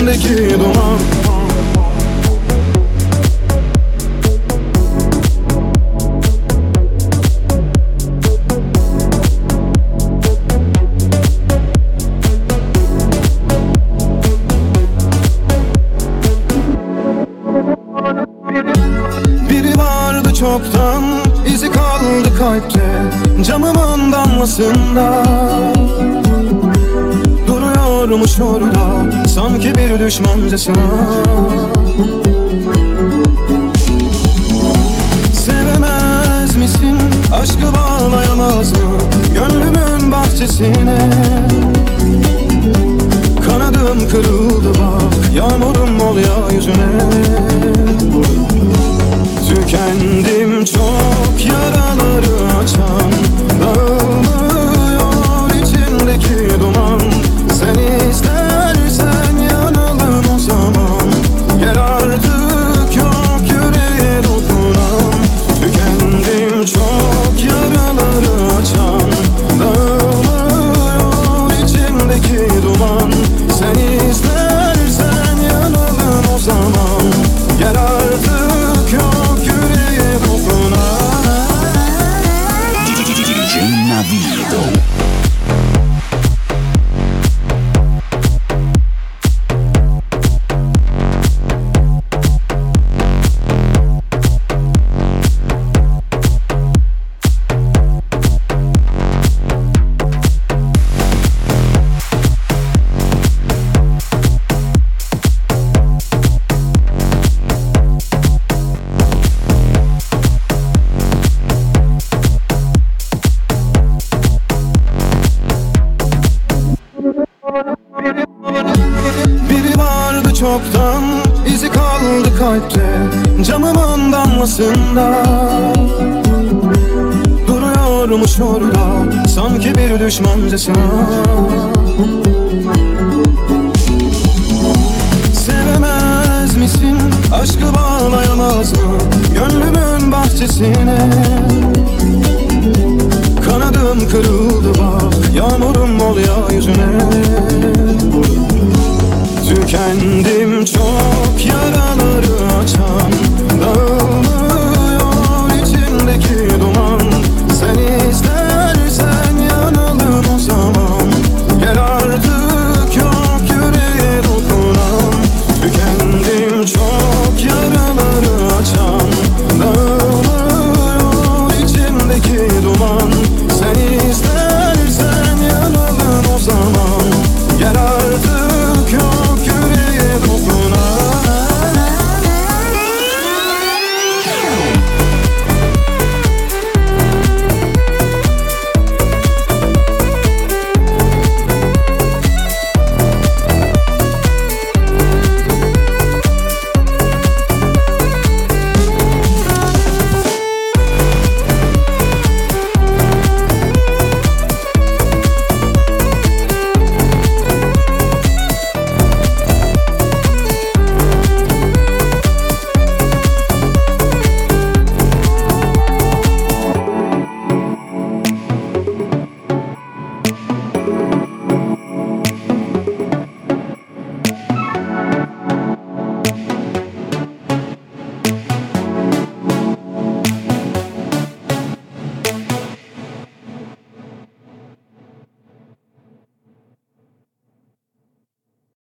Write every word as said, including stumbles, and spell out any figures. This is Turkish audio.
içimdeki duman. Biri vardı çoktan, izi kaldı kalpte, camımın damlasında. Duruyormuş orada, sanki bir düşmancasına. Sevemez misin, aşkı bağlayamaz mı gönlümün bahçesine? Kanadım kırıldı bak, yağmurum ol ya yüzüne. Tükendim çok, yaraları açan, dağılmıyor içimdeki duman. Sen istersen yanalım o zaman, gel artık yok yüreğe dokunan. Tükendim çok, yaraları açan, dağılmıyor içimdeki duman. Sen istersen yanalım o zaman, gel artık yok yüreğe dokunan. D J Navido. Biri vardı çoktan, izi kaldı kalpte, camımın damlasında. Duruyormuş orada, sanki bir düşmancasına. Sevemez misin, aşkı bağlayamaz mı gönlümün bahçesine? Kanadım kırıldı bak, yağmurum ol ya yüzüne. Tükendim çok, yaraları açan, dağılmıyor içimdeki duman. Sen istersen yanalım o zaman, gel artık yok yüreğe dokunan. Tükendim çok, yaraları açan, dağılmıyor içimdeki duman. Sen istersen yanalım o zaman, gel artık yok yüreğe dokunan.